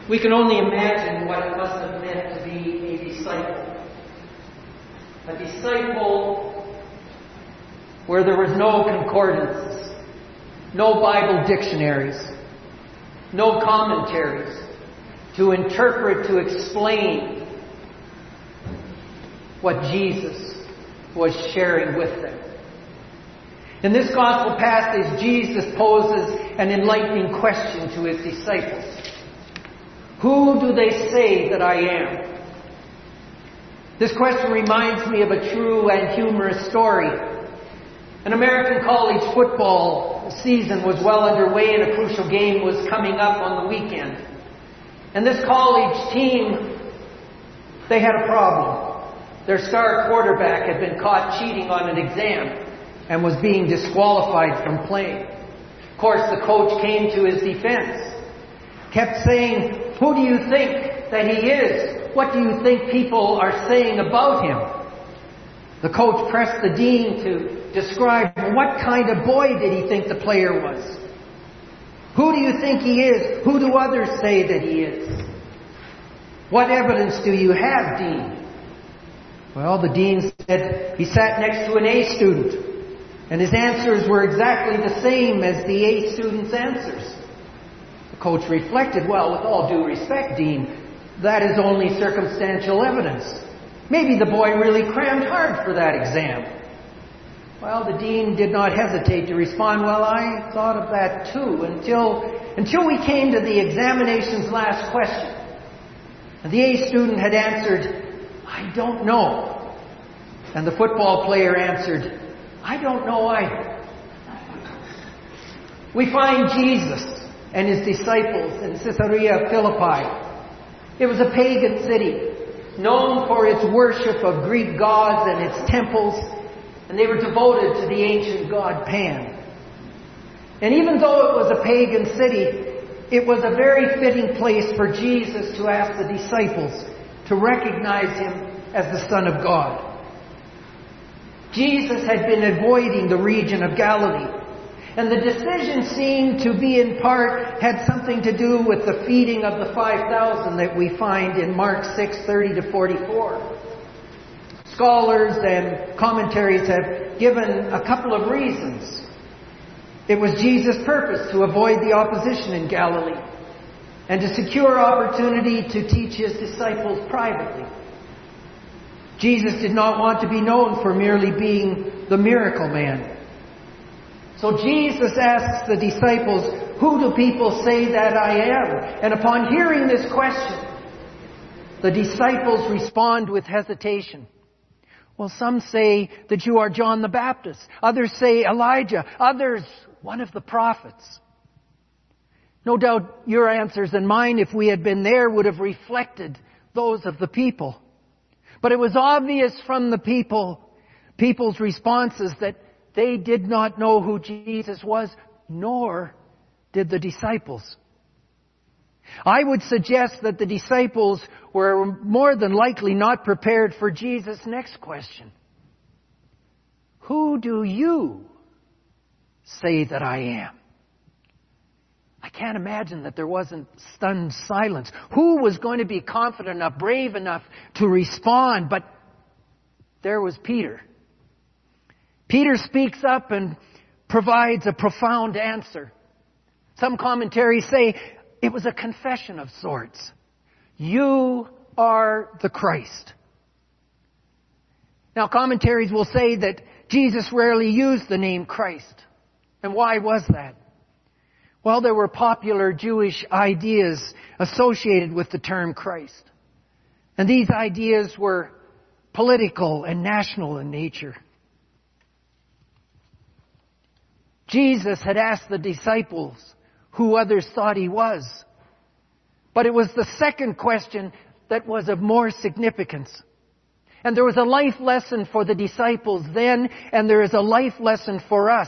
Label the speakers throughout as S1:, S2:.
S1: We can only imagine what it must have meant to be a disciple. A disciple where there was no concordance, no Bible dictionaries, no commentaries to interpret, to explain what Jesus was sharing with them. In this gospel passage, Jesus poses an enlightening question to his disciples. Who do they say that I am? This question reminds me of a true and humorous story. An American college football season was well underway and a crucial game was coming up on the weekend. And this college team, they had a problem. Their star quarterback had been caught cheating on an exam and was being disqualified from playing. Of course, the coach came to his defense, kept saying, "Who do you think that he is? What do you think people are saying about him?" The coach pressed the dean to describe what kind of boy did he think the player was. Who do you think he is? Who do others say that he is? What evidence do you have, Dean? Well, the dean said he sat next to an A student, and his answers were exactly the same as the A student's answers. The coach reflected, well, with all due respect, Dean, that is only circumstantial evidence. Maybe the boy really crammed hard for that exam. Well, the dean did not hesitate to respond, well, I thought of that too, until we came to the examination's last question. And the A student had answered, I don't know. And the football player answered, I don't know either. We find Jesus and his disciples in Caesarea Philippi. It was a pagan city, known for its worship of Greek gods and its temples, and they were devoted to the ancient god Pan. And even though it was a pagan city, it was a very fitting place for Jesus to ask the disciples to recognize him as the Son of God. Jesus had been avoiding the region of Galilee, and the decision seemed to be in part had something to do with the feeding of the 5,000 that we find in Mark 6:30 to 44. Scholars and commentaries have given a couple of reasons. It was Jesus' purpose to avoid the opposition in Galilee and to secure opportunity to teach his disciples privately. Jesus did not want to be known for merely being the miracle man. So Jesus asks the disciples, who do people say that I am? And upon hearing this question, the disciples respond with hesitation. Well, some say that you are John the Baptist. Others say Elijah. Others, one of the prophets. No doubt your answers and mine, if we had been there, would have reflected those of the people. But it was obvious from the people's responses that they did not know who Jesus was, nor did the disciples. I would suggest that the disciples were more than likely not prepared for Jesus' next question. Who do you say that I am? I can't imagine that there wasn't stunned silence. Who was going to be confident enough, brave enough to respond? But there was Peter. Peter speaks up and provides a profound answer. Some commentaries say it was a confession of sorts. You are the Christ. Now, commentaries will say that Jesus rarely used the name Christ. And why was that? Well, there were popular Jewish ideas associated with the term Christ. And these ideas were political and national in nature. Jesus had asked the disciples who others thought he was. But it was the second question that was of more significance. And there was a life lesson for the disciples then, and there is a life lesson for us.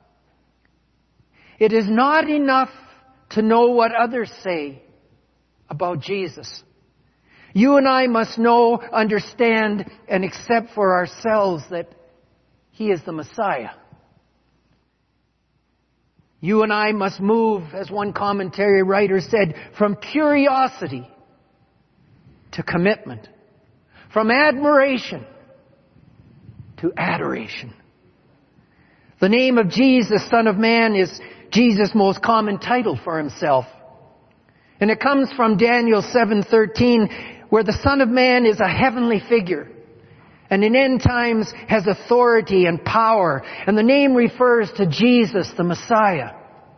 S1: It is not enough to know what others say about Jesus. You and I must know, understand, and accept for ourselves that he is the Messiah. You and I must move, as one commentary writer said, from curiosity to commitment, from admiration to adoration. The name of Jesus, Son of Man, is Jesus' most common title for himself. And it comes from Daniel 7:13, where the Son of Man is a heavenly figure, and in end times has authority and power. And the name refers to Jesus, the Messiah.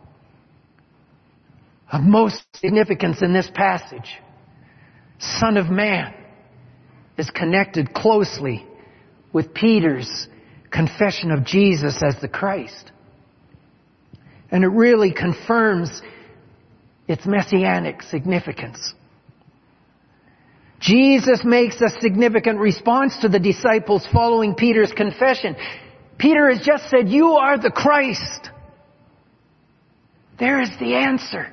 S1: Of most significance in this passage, Son of Man is connected closely with Peter's confession of Jesus as the Christ. And it really confirms its messianic significance. Jesus makes a significant response to the disciples following Peter's confession. Peter has just said, "You are the Christ." There is the answer.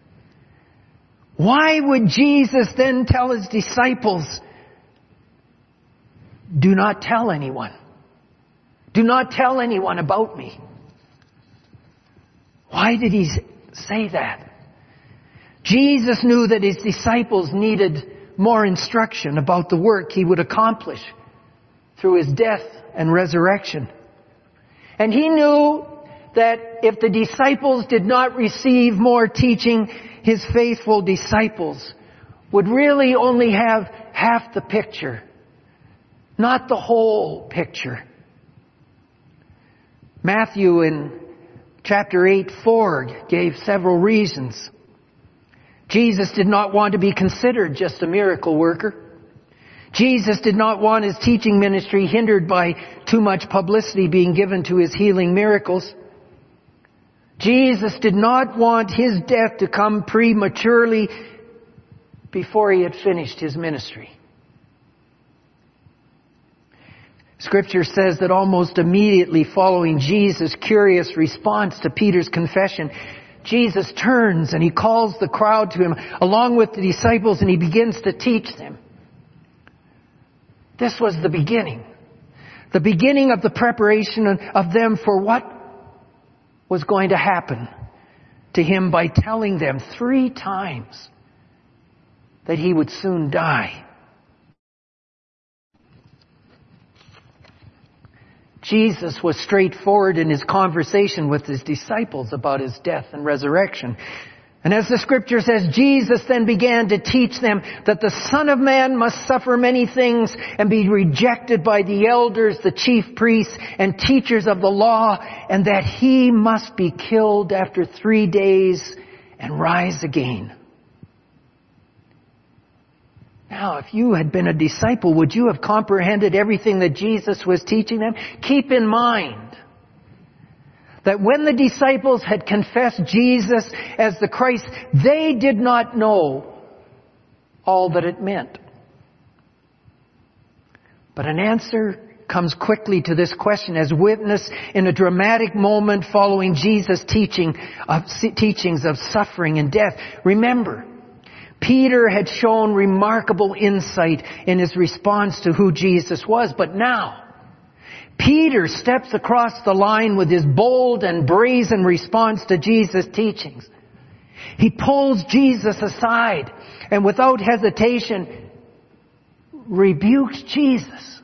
S1: Why would Jesus then tell his disciples, "Do not tell anyone. Do not tell anyone about me"? Why did he say that? Jesus knew that his disciples needed more instruction about the work he would accomplish through his death and resurrection. And he knew that if the disciples did not receive more teaching, his faithful disciples would really only have half the picture, not the whole picture. Matthew in chapter 8:4 gave several reasons. Jesus did not want to be considered just a miracle worker. Jesus did not want his teaching ministry hindered by too much publicity being given to his healing miracles. Jesus did not want his death to come prematurely before he had finished his ministry. Scripture says that almost immediately following Jesus' curious response to Peter's confession, Jesus turns and he calls the crowd to him along with the disciples, and he begins to teach them. This was the beginning of the preparation of them for what was going to happen to him by telling them 3 times that he would soon die. Jesus was straightforward in his conversation with his disciples about his death and resurrection. And as the scripture says, Jesus then began to teach them that the Son of Man must suffer many things and be rejected by the elders, the chief priests, and teachers of the law, and that he must be killed after 3 days and rise again. Now, if you had been a disciple, would you have comprehended everything that Jesus was teaching them? Keep in mind that when the disciples had confessed Jesus as the Christ, they did not know all that it meant. But an answer comes quickly to this question as witnessed in a dramatic moment following Jesus' teachings of suffering and death. Remember, Peter had shown remarkable insight in his response to who Jesus was, but now Peter steps across the line with his bold and brazen response to Jesus' teachings. He pulls Jesus aside and without hesitation rebukes Jesus.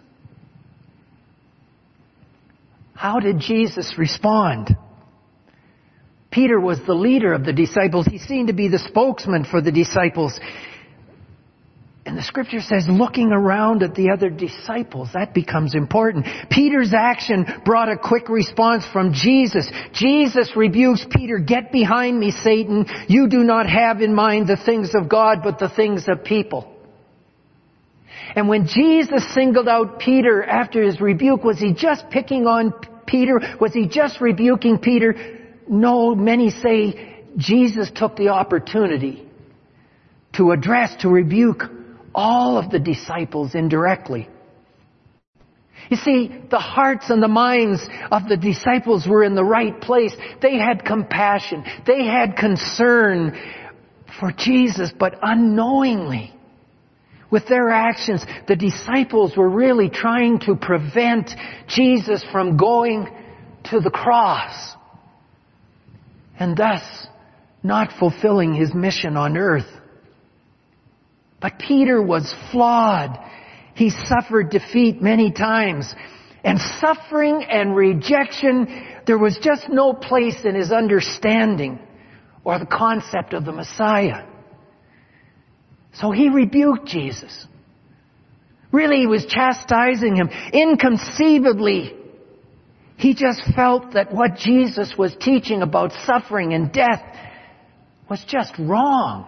S1: How did Jesus respond? Peter was the leader of the disciples. He seemed to be the spokesman for the disciples. And the scripture says, looking around at the other disciples, that becomes important. Peter's action brought a quick response from Jesus. Jesus rebukes Peter, "Get behind me, Satan. You do not have in mind the things of God, but the things of people." And when Jesus singled out Peter after his rebuke, was he just picking on Peter? Was he just rebuking Peter? No, many say Jesus took the opportunity to rebuke all of the disciples indirectly. You see, the hearts and the minds of the disciples were in the right place. They had compassion. They had concern for Jesus, but unknowingly, with their actions, the disciples were really trying to prevent Jesus from going to the cross and thus not fulfilling his mission on earth. But Peter was flawed. He suffered defeat many times. And suffering and rejection, there was just no place in his understanding or the concept of the Messiah. So he rebuked Jesus. Really, he was chastising him. Inconceivably, he just felt that what Jesus was teaching about suffering and death was just wrong.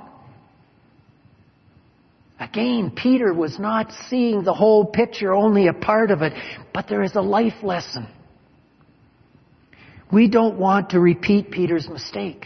S1: Again, Peter was not seeing the whole picture, only a part of it, but there is a life lesson. We don't want to repeat Peter's mistake.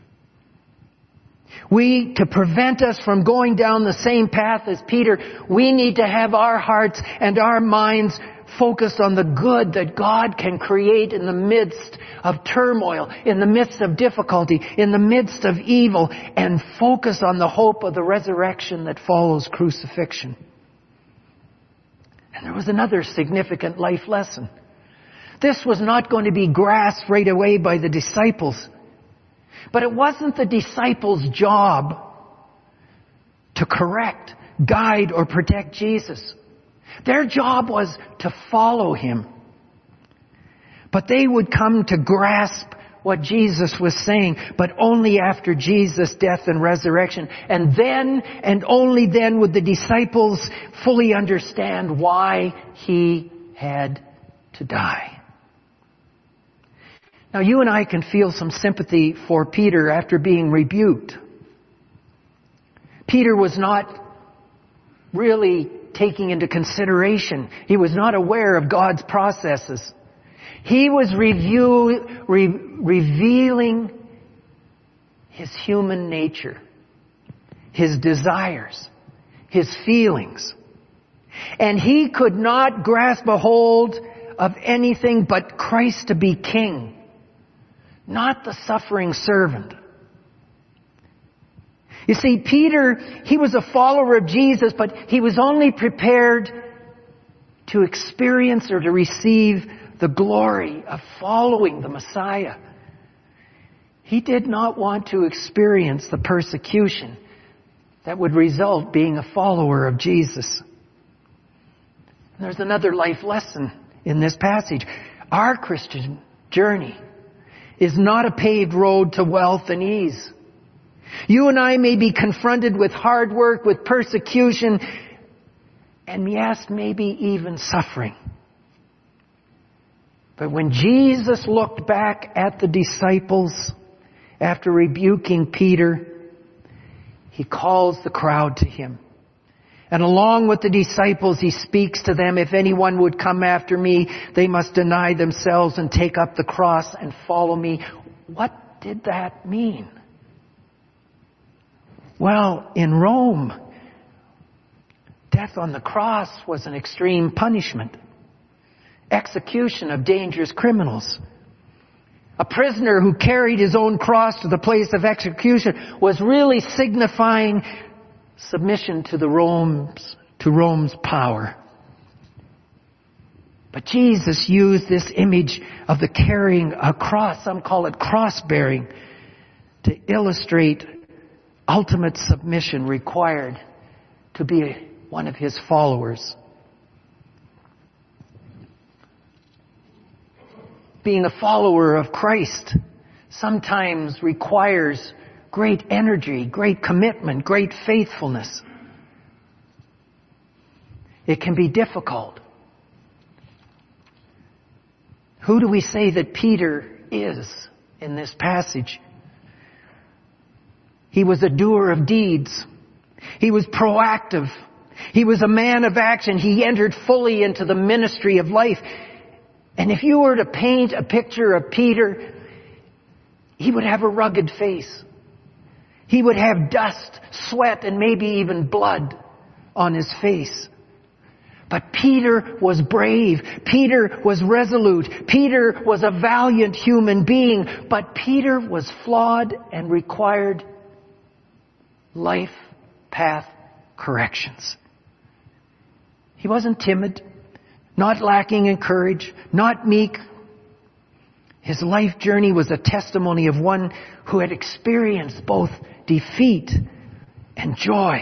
S1: To prevent us from going down the same path as Peter, we need to have our hearts and our minds focused on the good that God can create in the midst of turmoil, in the midst of difficulty, in the midst of evil, and focus on the hope of the resurrection that follows crucifixion. And there was another significant life lesson. This was not going to be grasped right away by the disciples. But it wasn't the disciples' job to correct, guide, or protect Jesus. Their job was to follow him. But they would come to grasp what Jesus was saying, but only after Jesus' death and resurrection. And then, and only then, would the disciples fully understand why he had to die. Now, you and I can feel some sympathy for Peter after being rebuked. Peter was not really taking into consideration. He was not aware of God's processes. He was revealing his human nature, his desires, his feelings. And he could not grasp a hold of anything but Christ to be king, not the suffering servant. You see, Peter, he was a follower of Jesus, but he was only prepared to experience or to receive the glory of following the Messiah. He did not want to experience the persecution that would result being a follower of Jesus. And there's another life lesson in this passage. Our Christian journey is not a paved road to wealth and ease. You and I may be confronted with hard work, with persecution, and yes, maybe even suffering. But when Jesus looked back at the disciples after rebuking Peter, he calls the crowd to him. And along with the disciples, he speaks to them, if anyone would come after me, they must deny themselves and take up the cross and follow me. What did that mean? Well, in Rome, death on the cross was an extreme punishment. Execution of dangerous criminals. A prisoner who carried his own cross to the place of execution was really signifying submission to Rome's power. But Jesus used this image of the carrying a cross, some call it cross-bearing, to illustrate ultimate submission required to be one of his followers. Being a follower of Christ sometimes requires great energy, great commitment, great faithfulness. It can be difficult. Who do we say that Peter is in this passage? He was a doer of deeds. He was proactive. He was a man of action. He entered fully into the ministry of life. And if you were to paint a picture of Peter, he would have a rugged face. He would have dust, sweat, and maybe even blood on his face. But Peter was brave. Peter was resolute. Peter was a valiant human being. But Peter was flawed and required life path corrections. He wasn't timid, not lacking in courage, not meek. His life journey was a testimony of one who had experienced both defeat and joy.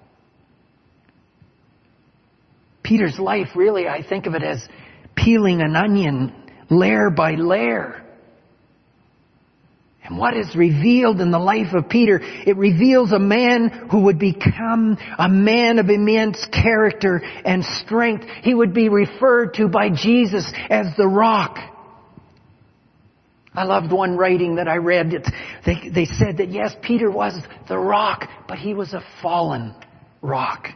S1: Peter's life, really, I think of it as peeling an onion layer by layer. And what is revealed in the life of Peter, it reveals a man who would become a man of immense character and strength. He would be referred to by Jesus as the Rock. I loved one writing that I read. They said that yes, Peter was the Rock, but he was a fallen rock.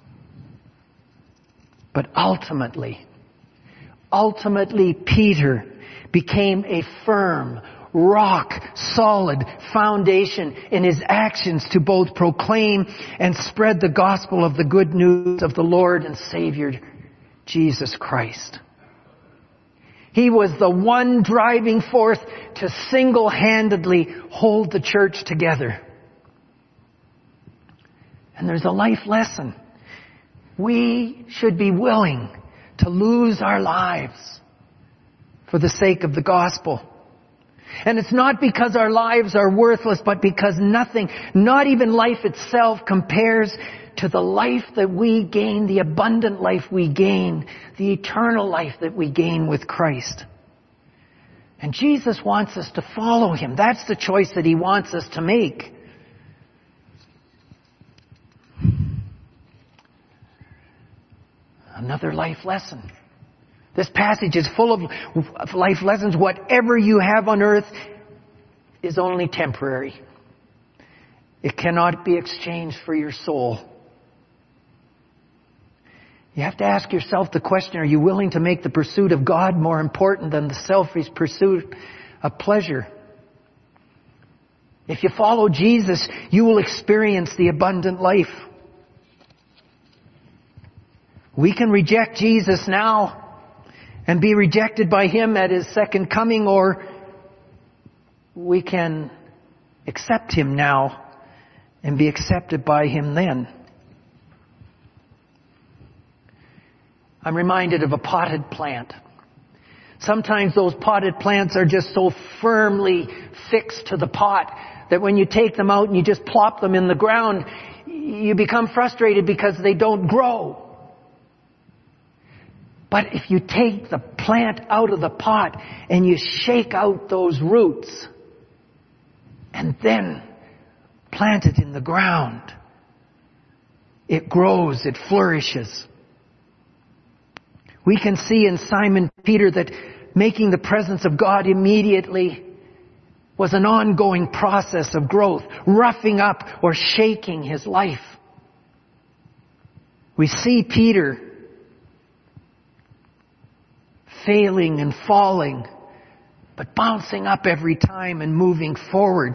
S1: But ultimately, Peter became a firm, rock solid foundation in his actions to both proclaim and spread the gospel of the good news of the Lord and Savior Jesus Christ. He was the one driving force to single-handedly hold the church together. And there's a life lesson. We should be willing to lose our lives for the sake of the gospel. And it's not because our lives are worthless, but because nothing, not even life itself, compares to the life that we gain, the abundant life we gain, the eternal life that we gain with Christ. And Jesus wants us to follow Him. That's the choice that He wants us to make. Another life lesson. This passage is full of life lessons. Whatever you have on earth is only temporary. It cannot be exchanged for your soul. You have to ask yourself the question, are you willing to make the pursuit of God more important than the selfish pursuit of pleasure? If you follow Jesus, you will experience the abundant life. We can reject Jesus now and be rejected by Him at His second coming, or we can accept Him now and be accepted by Him then. I'm reminded of a potted plant. Sometimes those potted plants are just so firmly fixed to the pot that when you take them out and you just plop them in the ground, you become frustrated because they don't grow. But if you take the plant out of the pot and you shake out those roots and then plant it in the ground, it grows, it flourishes. We can see in Simon Peter that making the presence of God immediately was an ongoing process of growth, roughing up or shaking his life. We see Peter failing and falling, but bouncing up every time and moving forward.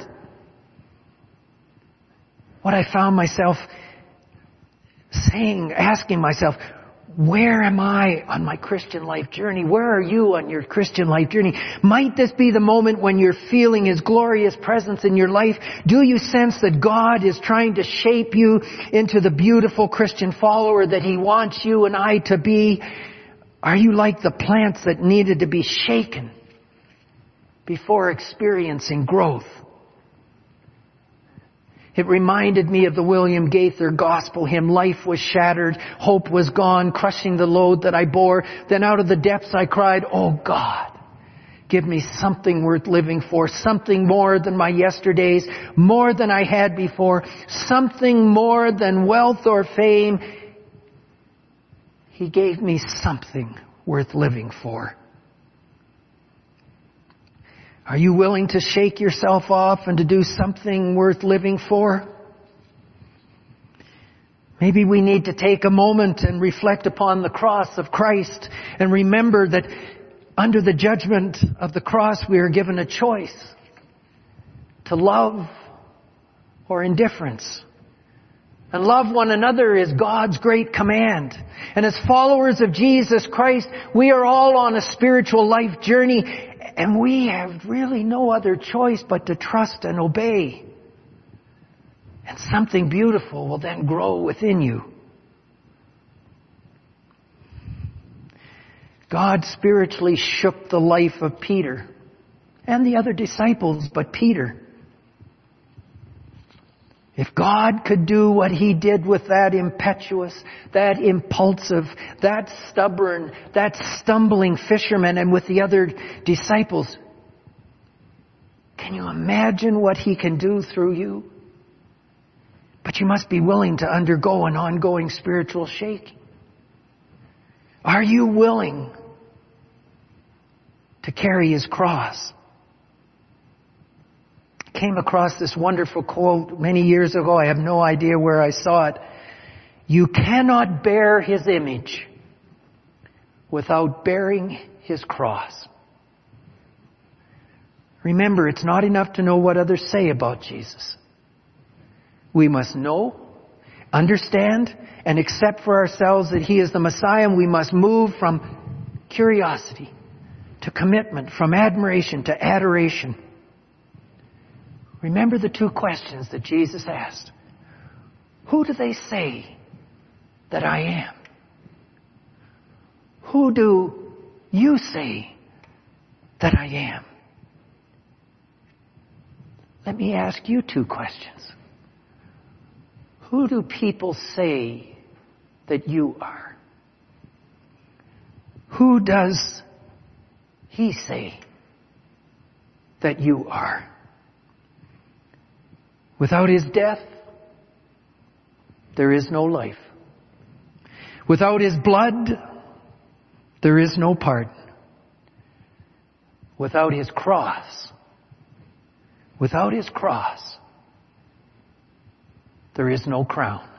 S1: What I found myself saying, asking myself, where am I on my Christian life journey? Where are you on your Christian life journey? Might this be the moment when you're feeling His glorious presence in your life? Do you sense that God is trying to shape you into the beautiful Christian follower that He wants you and I to be? Are you like the plants that needed to be shaken before experiencing growth? It reminded me of the William Gaither gospel hymn, life was shattered, hope was gone, crushing the load that I bore. Then out of the depths I cried, oh God, give me something worth living for, something more than my yesterdays, more than I had before, something more than wealth or fame. He gave me something worth living for. Are you willing to shake yourself off and to do something worth living for? Maybe we need to take a moment and reflect upon the cross of Christ and remember that under the judgment of the cross we are given a choice to love or indifference. And love one another is God's great command. And as followers of Jesus Christ, we are all on a spiritual life journey, and we have really no other choice but to trust and obey. And something beautiful will then grow within you. God spiritually shook the life of Peter and the other disciples, but Peter. If God could do what He did with that impetuous, that impulsive, that stubborn, that stumbling fisherman and with the other disciples, can you imagine what He can do through you? But you must be willing to undergo an ongoing spiritual shaking. Are you willing to carry His cross? I came across this wonderful quote many years ago. I have no idea where I saw it. You cannot bear His image without bearing His cross. Remember, it's not enough to know what others say about Jesus. We must know, understand, and accept for ourselves that He is the Messiah, and we must move from curiosity to commitment, from admiration to adoration. Remember the two questions that Jesus asked. Who do they say that I am? Who do you say that I am? Let me ask you two questions. Who do people say that you are? Who does He say that you are? Without His death, there is no life. Without His blood, there is no pardon. Without His cross, there is no crown.